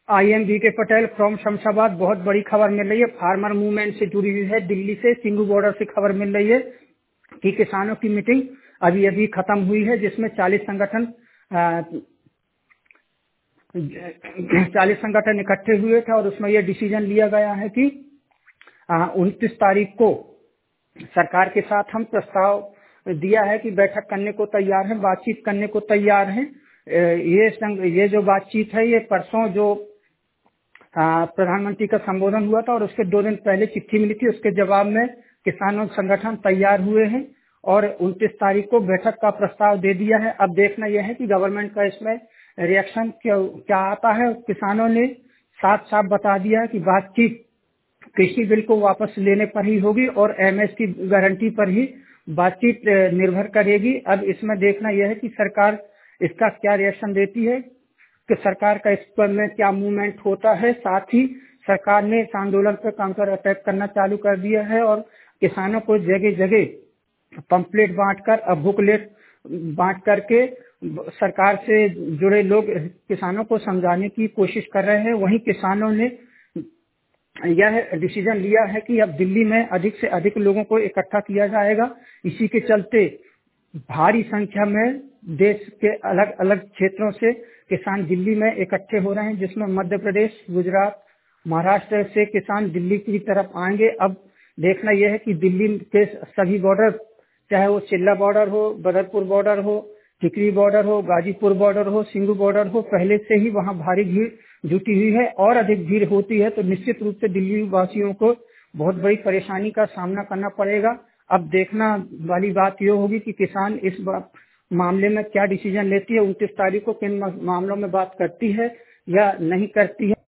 IM के Patel from Shamshabad. बहुत बड़ी खबर मिल रही है, फार्मर मूवमेंट से जुड़ी हुई है। दिल्ली से सिंघू बॉर्डर से खबर मिल रही है कि किसानों की मीटिंग अभी अभी खत्म हुई है, जिसमें 40 संगठन इकट्ठे हुए थे और उसमें यह डिसीजन लिया गया है कि 29 तारीख को सरकार के साथ हम प्रस्ताव दिया है कि बैठक करने को तैयार है, बातचीत करने को तैयार है। ये जो बातचीत है, ये परसों जो प्रधानमंत्री का संबोधन हुआ था और उसके 2 दिन पहले चिट्ठी मिली थी, उसके जवाब में किसानों संगठन तैयार हुए हैं और 29 तारीख को बैठक का प्रस्ताव दे दिया है। अब देखना यह है कि गवर्नमेंट का इसमें रिएक्शन क्या आता है। किसानों ने साफ साफ बता दिया है कि बातचीत कृषि बिल को वापस लेने पर ही होगी और एमएस की गारंटी पर ही बातचीत निर्भर करेगी। अब इसमें देखना यह है कि सरकार इसका क्या रिएक्शन देती है, कि सरकार का इस पर में क्या मूवमेंट होता है। साथ ही सरकार ने इस आंदोलन पर काउंटर अटैक करना चालू कर दिया है और किसानों को जगह जगह पंपलेट बांटकर, बुकलेट बांट करके सरकार से जुड़े लोग किसानों को समझाने की कोशिश कर रहे हैं। वहीं किसानों ने यह डिसीजन लिया है कि अब दिल्ली में अधिक से अधिक लोगों को इकट्ठा किया जाएगा। इसी के चलते भारी संख्या में देश के अलग अलग क्षेत्रों से किसान दिल्ली में इकट्ठे हो रहे हैं, जिसमें मध्य प्रदेश, गुजरात, महाराष्ट्र से किसान दिल्ली की तरफ आएंगे। अब देखना यह है कि दिल्ली के सभी बॉर्डर, चाहे वो चिल्ला बॉर्डर हो, बदरपुर बॉर्डर हो, टिकरी बॉर्डर हो, गाजीपुर बॉर्डर हो, सिंघू बॉर्डर हो, पहले से ही वहां भारी भीड़ जुटी हुई है और अधिक भीड़ होती है तो निश्चित रूप से दिल्ली वासियों को बहुत बड़ी परेशानी का सामना करना पड़ेगा। अब देखना वाली बात यह होगी कि किसान इस मामले में क्या डिसीजन लेती है, 29 तारीख को किन मामलों में बात करती है या नहीं करती है।